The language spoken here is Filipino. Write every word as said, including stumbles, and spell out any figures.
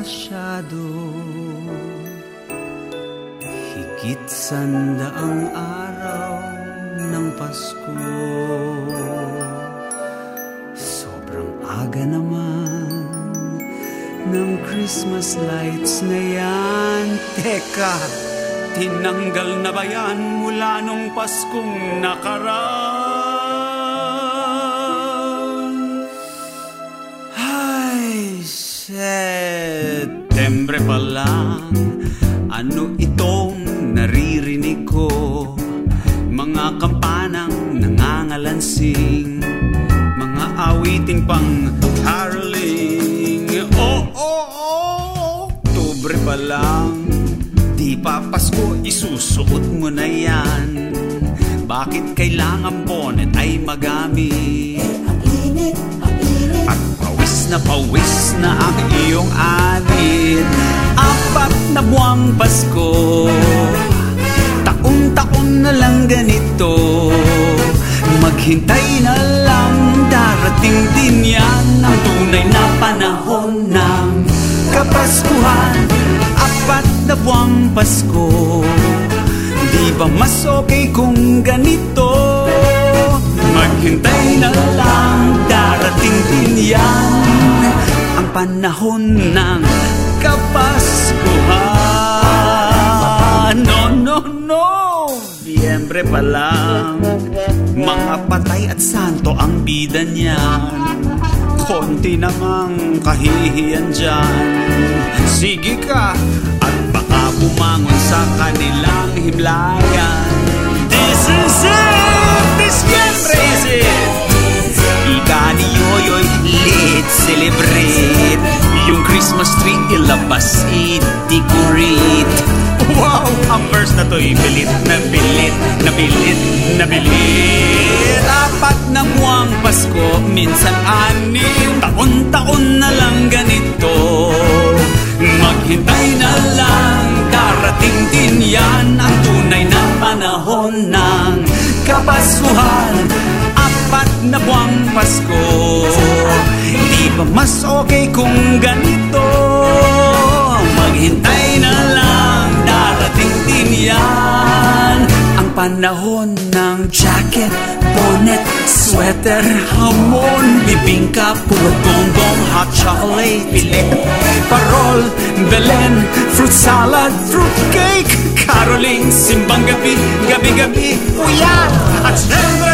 masyado. Higit sandaang araw ng Pasko, sobrang aga naman ng Christmas lights na yan. Teka, tinanggal na ba yan mula nung Paskong nakaraan? Ay, Setyembre pa lang, ano itong naririnig ko? Mga kampanang nangangalansing, mga awiting pang caroling. Oh, oh, oh, Oktubre pa lang, di pa Pasko, isusuot mo na yan. Bakit kailangan bonnet ay magamit? At pawis na pawis na ang iyong anit. Apat na buwang Pasko, taon-taon na lang ganito. Maghintay na lang, darating din yan ang tunay na panahon ng Kapaskuhan. Apat na buwang Pasko, di ba mas okay kung ganito? Maghintay na lang, darating din yan ang panahon ng Kapaskuhan. No, no, no, Nobyembre pa lang, mga patay at santo ang bida niyan. Konti namang kahihiyan dyan. Sige ka at baka bumangon sa kanilang himlayan. This is it! Disyembre is it! Ika ni Yoyoy, let's celebrate. Yung Christmas tree ilabas, i-decorate. Wow! Ang verse na to'y bilit na bilit, na bilit, na bilit. Apat na buwang Pasko, minsan anim, taon-taon na lang ganito. Maghintay na lang, darating din yan ang tunay na panahon ng Kapaskuhan. Apat na buwang Pasko, di ba mas okay kung ganito? Maghintay na lang, darating din yan ang panahon ng jacket, bonnet, sweater, hamon, bibingka, puwet, bongbong, hot chocolate, pilit, parol, Belen, fruit salad, fruit cake, caroling, simbang gabi, gabi-gabi, uyan, at syempre